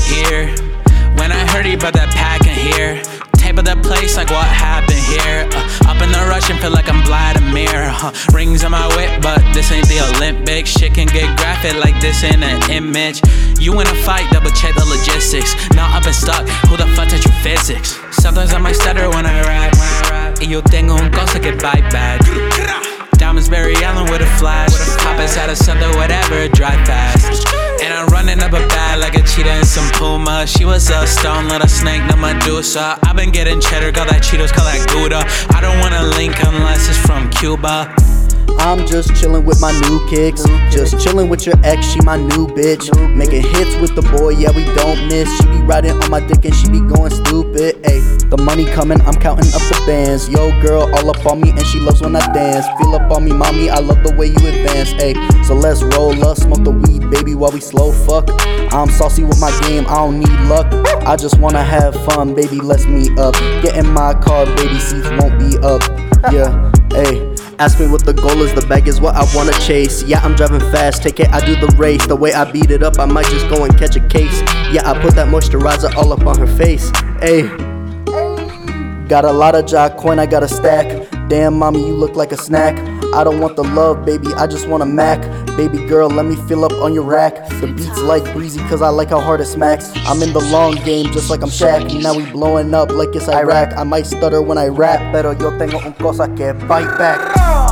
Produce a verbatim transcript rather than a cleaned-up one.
ear when I heard he brought that pack in here. Tape of that place like what happened here. uh, Up in the rush and feel like I'm Vladimir. huh. Rings on my whip, but this ain't the Olympics. Shit can get graphic like this ain't an image. You in a fight, double check the logistics. Not up and stuck, who the fuck touch your physics? Sometimes I might stutter when I rap, when I rap. Y yo tengo un cosa que bite back. Diamonds Barry Allen with a flash. Hop inside of something, whatever, drive fast. And I'm running up a bag like a cheetah and some puma. She was a stone little snake, no Medusa. I've been getting cheddar, got that Cheetos, call that Gouda. I don't wanna link unless it's from Cuba. I'm just chillin' with my new kicks. Just chillin' with your ex, she my new bitch. Making hits with the boy, yeah, we don't miss. She be riding on my dick and she be going stupid. Ayy, the money coming, I'm counting up the bands. Yo, girl, all up on me and she loves when I dance. Feel up on me, mommy, I love the way you advance. Ayy, so let's roll up, smoke the weed, baby, while we slow fuck. I'm saucy with my game, I don't need luck. I just wanna have fun, baby, let's meet up. Get in my car, baby, seats won't be up. Yeah, ayy. Ask me what the goal is, the bag is what I wanna chase. Yeah, I'm driving fast, take it, I do the race. The way I beat it up, I might just go and catch a case. Yeah, I put that moisturizer all up on her face. Ayy, got a lot of jock coin, I got a stack. Damn, mommy, you look like a snack. I don't want the love, baby, I just want a Mac. Baby girl, let me fill up on your rack. The beats like breezy, cause I like how hard it smacks. I'm in the long game, just like I'm Shaq. Now we blowing up like it's Iraq. I might stutter when I rap, pero yo tengo un cosa que bite back.